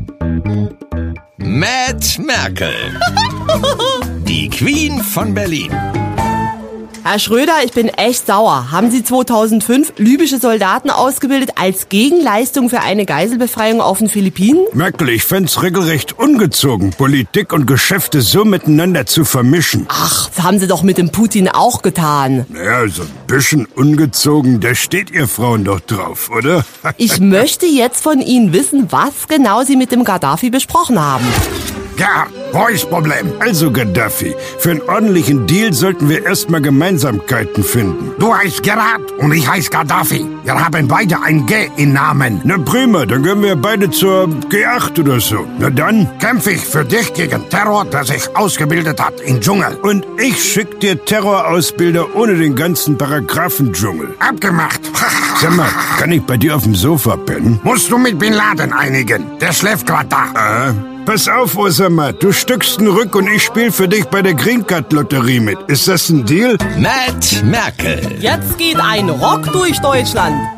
Matt Merkel, die Queen von Berlin. Herr Schröder, ich bin echt sauer. Haben Sie 2005 libysche Soldaten ausgebildet als Gegenleistung für eine Geiselbefreiung auf den Philippinen? Merkel, ich fänd's regelrecht ungezogen, Politik und Geschäfte so miteinander zu vermischen. Ach, das haben Sie doch mit dem Putin auch getan. Naja, so ein bisschen ungezogen, da steht ihr Frauen doch drauf, oder? Ich möchte jetzt von Ihnen wissen, was genau Sie mit dem Gaddafi besprochen haben. Ja, wo ist Problem? Also Gaddafi, für einen ordentlichen Deal sollten wir erstmal Gemeinsamkeiten finden. Du heißt Gerhard und ich heiße Gaddafi. Wir haben beide ein G im Namen. Na prima, dann gehen wir beide zur G8 oder so. Na dann. Kämpfe ich für dich gegen Terror, der sich ausgebildet hat im Dschungel. Und ich schick dir Terrorausbilder ohne den ganzen Paragraphendschungel. Abgemacht. Sag mal, kann ich bei dir auf dem Sofa pennen? Musst du mit Bin Laden einigen. Der schläft grad da. Pass auf, Osama, du stückst den Rück und ich spiel für dich bei der Green Card Lotterie mit. Ist das ein Deal? Matt Merkel. Jetzt geht ein Rock durch Deutschland.